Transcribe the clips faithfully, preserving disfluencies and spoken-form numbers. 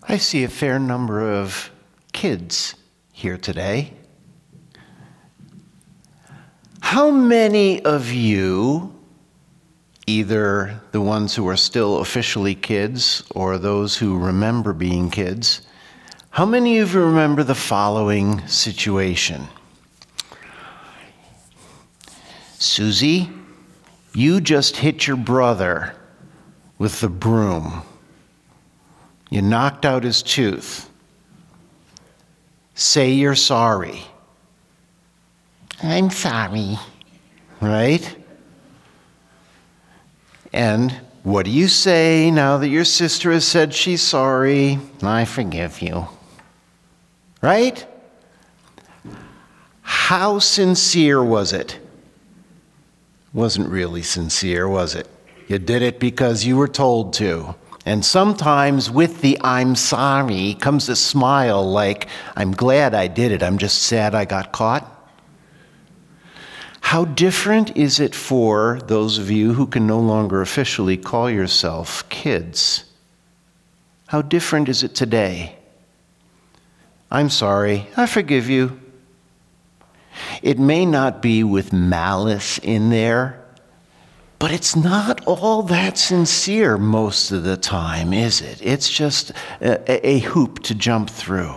I see a fair number of kids here today. How many of you, either the ones who are still officially kids or those who remember being kids, how many of you remember the following situation? Susie, you just hit your brother with the broom. You knocked out his tooth. Say you're sorry. I'm sorry. Right? And what do you say now that your sister has said she's sorry? I forgive you. Right? How sincere was it? Wasn't really sincere, was it? You did it because you were told to. And sometimes with the I'm sorry comes a smile like, I'm glad I did it, I'm just sad I got caught. How different is it for those of you who can no longer officially call yourself kids? How different is it today? I'm sorry, I forgive you. It may not be with malice in there, but it's not all that sincere most of the time, is it? It's just a, a hoop to jump through.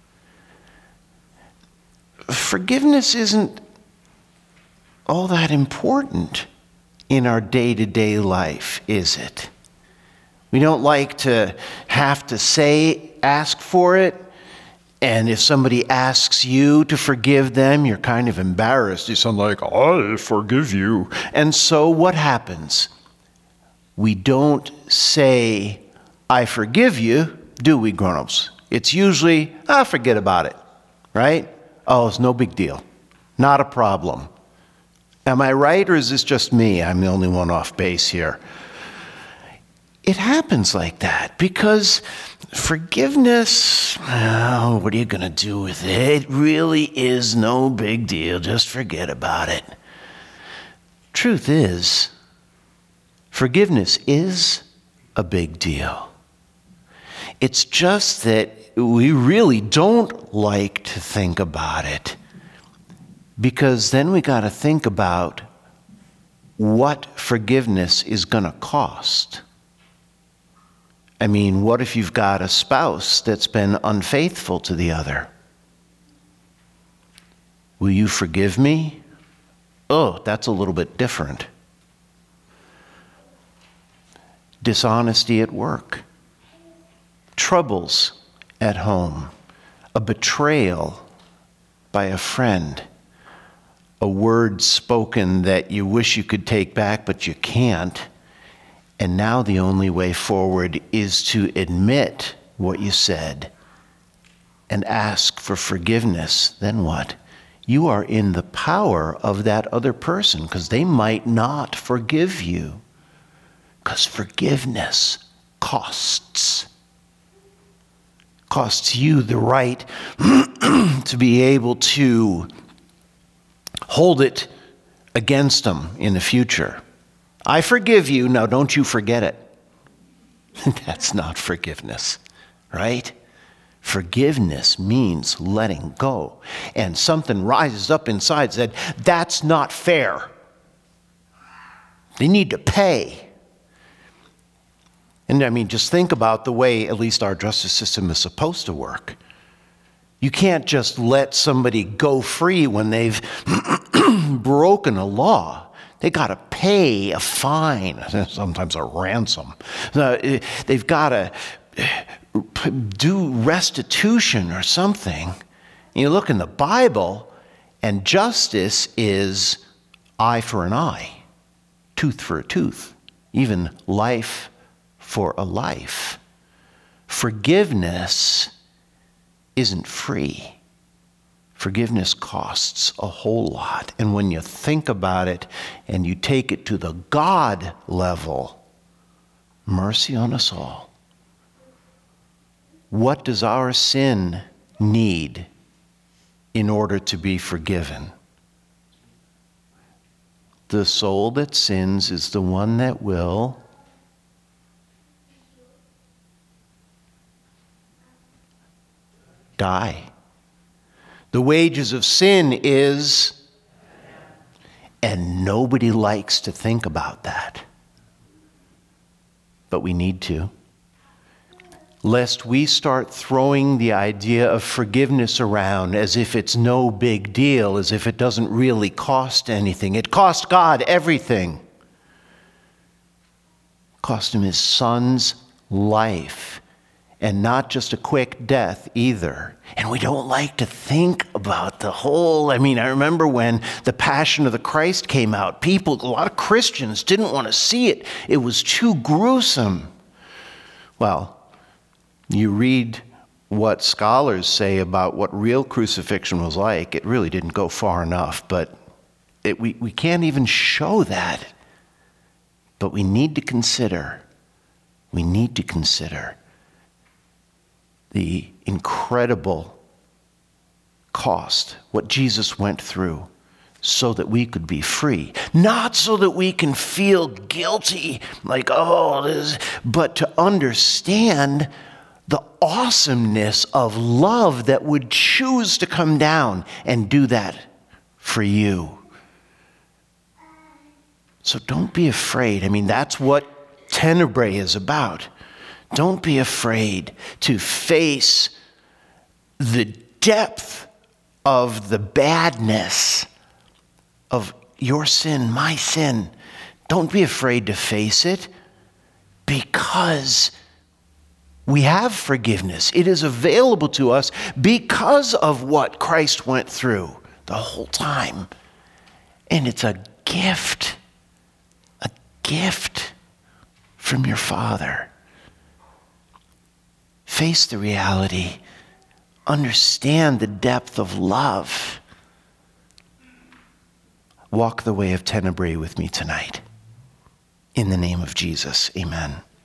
Forgiveness isn't all that important in our day-to-day life, is it? We don't like to have to say, ask for it. And if somebody asks you to forgive them, you're kind of embarrassed. You sound like, I forgive you. And so what happens? We don't say, I forgive you, do we, grown-ups? It's usually, ah, forget about it, right? Oh, it's no big deal. Not a problem. Am I right, or is this just me? I'm the only one off base here. It happens like that because forgiveness, oh, what are you going to do with it? It really is no big deal. Just forget about it. Truth is, forgiveness is a big deal. It's just that we really don't like to think about it because then we got to think about what forgiveness is going to cost. I mean, what if you've got a spouse that's been unfaithful to the other? Will you forgive me? Oh, that's a little bit different. Dishonesty at work, troubles at home, a betrayal by a friend, a word spoken that you wish you could take back but you can't. And now the only way forward is to admit what you said and ask for forgiveness. Then what? You are in the power of that other person because they might not forgive you. Because forgiveness costs. Costs you the right to be able to hold it against them in the future. I forgive you, now don't you forget it. That's not forgiveness, right? Forgiveness means letting go. And something rises up inside and said, that's not fair. They need to pay. And I mean, just think about the way at least our justice system is supposed to work. You can't just let somebody go free when they've broken a law. They got to pay a fine, sometimes a ransom. Uh, they've got to do restitution or something. You look in the Bible, and justice is eye for an eye, tooth for a tooth, even life for a life. Forgiveness isn't free. Forgiveness costs a whole lot. And when you think about it and you take it to the God level, mercy on us all. What does our sin need in order to be forgiven? The soul that sins is the one that will Die. The wages of sin is, and nobody likes to think about that. But we need to. Lest we start throwing the idea of forgiveness around as if it's no big deal, as if it doesn't really cost anything. It cost God everything. It cost him his son's life, and not just a quick death either. And we don't like to think about the whole, I mean, I remember when the Passion of the Christ came out, people, a lot of Christians didn't want to see it. It was too gruesome. Well, you read what scholars say about what real crucifixion was like, it really didn't go far enough, but it, we, we can't even show that. But we need to consider, we need to consider the incredible cost, what Jesus went through so that we could be free. Not so that we can feel guilty, like, oh, this, but to understand the awesomeness of love that would choose to come down and do that for you. So don't be afraid. I mean, that's what Tenebrae is about. Don't be afraid to face the depth of the badness of your sin, my sin. Don't be afraid to face it, because we have forgiveness. It is available to us because of what Christ went through the whole time. And it's a gift, a gift from your Father. Face the reality. Understand the depth of love. Walk the way of Tenebrae with me tonight. In the name of Jesus, amen.